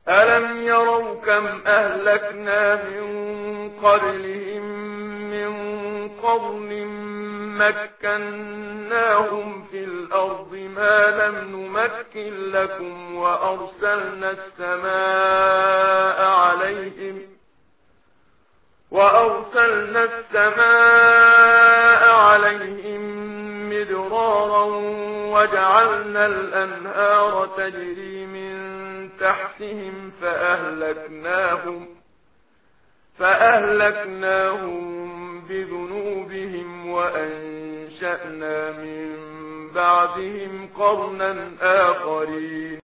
ألم يروا كم أهلكنا من قبلهم من قرن مكناهم في الأرض ما لم نمكن لكم وأرسلنا السماء عليهم مدرارا وجعلنا الأنهار تجري من تحتهم فأهلكناهم بذنوبهم وأنشأنا من بعدهم قرنا آخرين